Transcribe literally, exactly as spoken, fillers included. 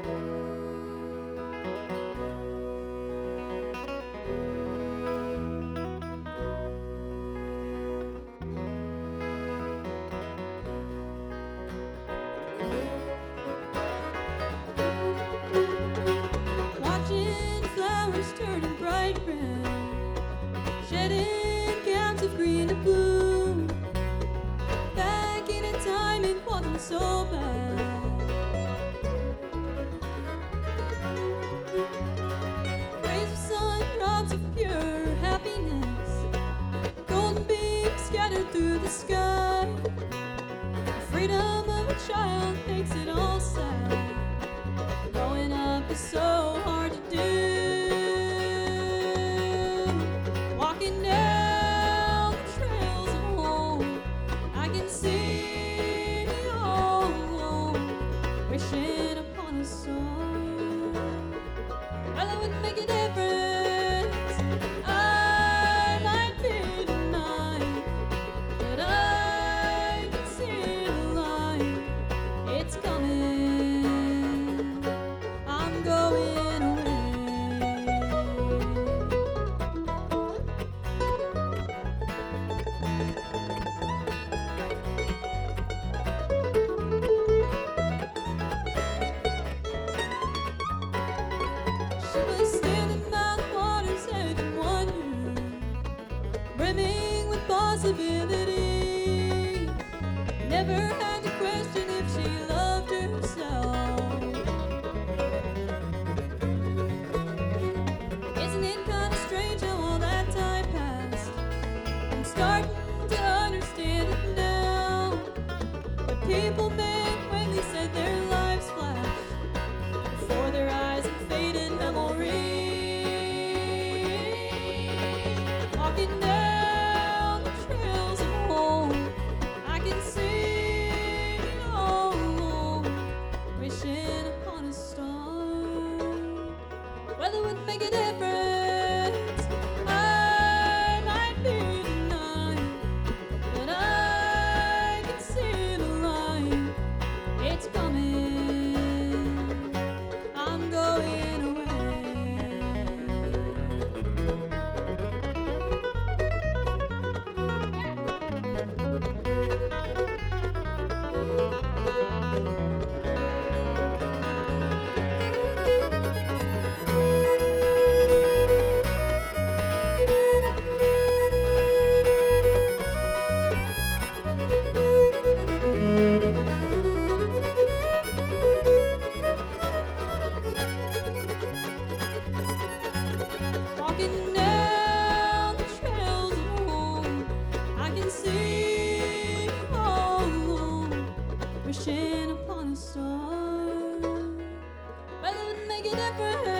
Watching flowers turning bright red, shedding gowns of green to blue. Back in a time it wasn't so bad. Rays of sun, drops of pure happiness, golden beams scattered through the sky. The freedom of a child makes it all sad. Growing up is so hard to do. Walking down the trails of home, I can see the old home, wishing upon a song. Well, it would make a difference. I might be denied, but I can see the light. It's coming. I'm going away. She was standing by the water's edge in wonder, brimming with possibility. Never had to question if she loved herself. Isn't it kind of strange how all that time passed? I'm starting to understand it now. What people meant when they said their lives flashed before their eyes in faded memory. Walking down the trails of home, I can see the old home, wishing upon a star. Well, it would make a difference. I might be denied, but I can see the light. It's coming. I'm going away. Walking down the trails of home, I can see home, wishing upon a star. Well, it would make a difference.